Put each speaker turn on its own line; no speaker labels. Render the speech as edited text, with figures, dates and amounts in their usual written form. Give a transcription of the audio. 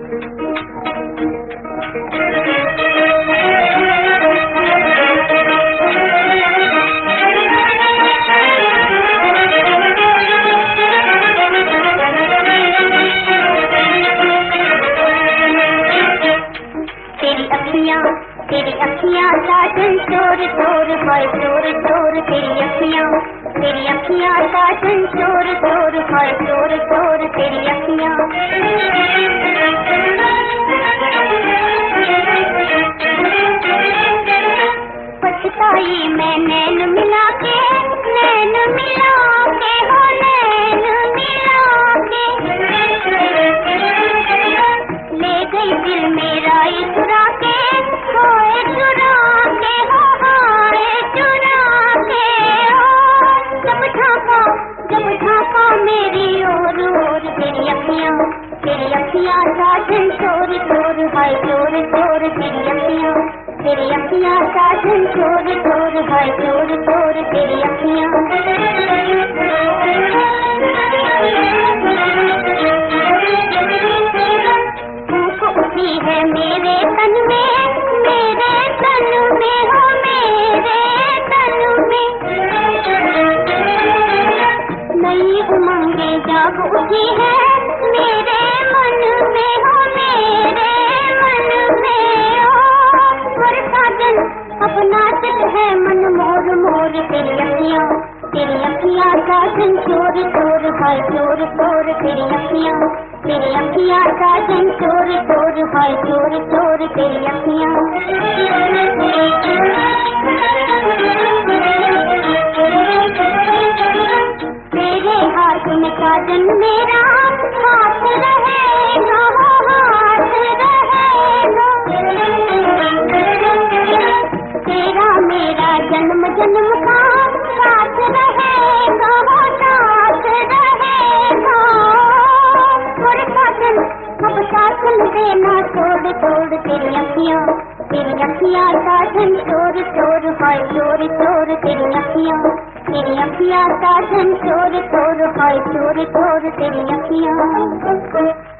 तेरी अखियाँ साजन शोर शोर हाय शोर शोर तेरी अखियाँ साजन शोर शोर हाय शोर शोर तेरी अखियाँ। पछताई मैं नैन मिला के हो नैन मिला के ले गई दिल मेरा ये चुरा के हाय चुरा के हो जब झाँका मेरी ओर तेरी अखियाँ साजन शोर शोर हाय शोर शोर तेरी अखियाँ साजन शोर शोर हाय शोर शोर तेरी अखियाँ। धूप उठी है मेरे तन में हो मेरे तन में नई उमंगे जाग उठी है मेरे मन में हो मेरे मन में और साजन अब नाचत है मन मोर मोर तेरी अखियाँ साजन शोर शोर हाय शोर शोर तेरी अखियाँ साजन शोर शोर हाय शोर शोर तेरी अखियाँ। तेरे हाथ में साजन मेरा हाथ रहेगा तेरा मेरा जन्म जन्म का साथ रहेगा और साजन अब साजन देना छोड़ छोड़ तेरी अखियाँ साजन शोर शोर हाय शोर शोर तेरी अखियाँ साजन शोर शोर हाय शोर शोर तेरी अखियाँ।